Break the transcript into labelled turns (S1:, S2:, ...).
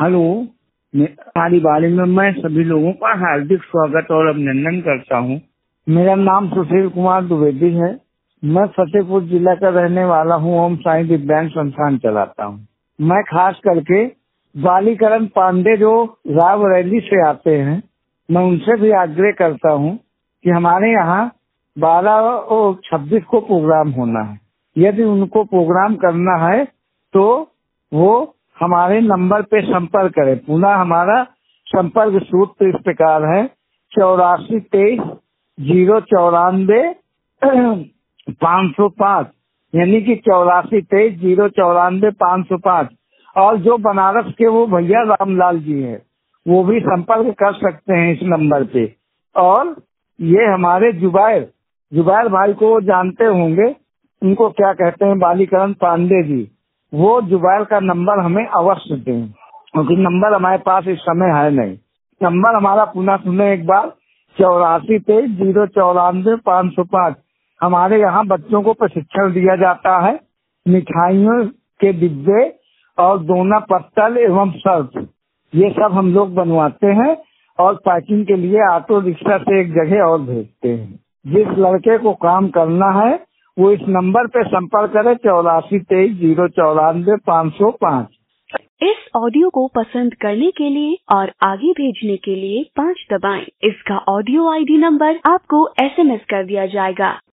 S1: Hello, हमारी बारे में मैं सभी लोगों का हार्दिक स्वागत और अभिनंदन करता हूँ। मेरा नाम सुशील कुमार द्विवेदी है। मैं फतेहपुर जिला का रहने वाला हूँ। ओम साई दिव्यांग संस्थान चलाता हूँ। मैं खास करके बालीकरण पांडे जो रायबरेली से आते हैं, मैं उनसे भी आग्रह करता हूँ कि हमारे यहाँ 12 और 26 को प्रोग्राम होना है। यदि उनको प्रोग्राम करना है तो वो हमारे नंबर पे संपर्क करें। पुनः हमारा संपर्क सूत्र इस प्रकार है 8423-094-505, यानी कि 8423-094-505। और जो बनारस के वो भैया रामलाल जी हैं, वो भी संपर्क कर सकते हैं इस नंबर पे। और ये हमारे जुबैर भाई को जानते होंगे, उनको क्या कहते हैं, बालीकरण पांडे जी, वो जुबैर का नंबर हमें अवश्य दें, क्योंकि नंबर हमारे पास इस समय है नहीं। नंबर हमारा पुनः सुने एक बार, 8423-094-505। हमारे यहाँ बच्चों को प्रशिक्षण दिया जाता है। मिठाइयों के डिब्बे और दोना पत्तल एवं सर्फ, ये सब हम लोग बनवाते हैं और पैकिंग के लिए ऑटो रिक्शा से एक जगह और भेजते हैं। जिस लड़के को काम करना है वो इस नंबर पे संपर्क करे 8423-094-505।
S2: इस ऑडियो को पसंद करने के लिए और आगे भेजने के लिए 5 दबाएं। इसका ऑडियो आईडी नंबर आपको SMS कर दिया जाएगा।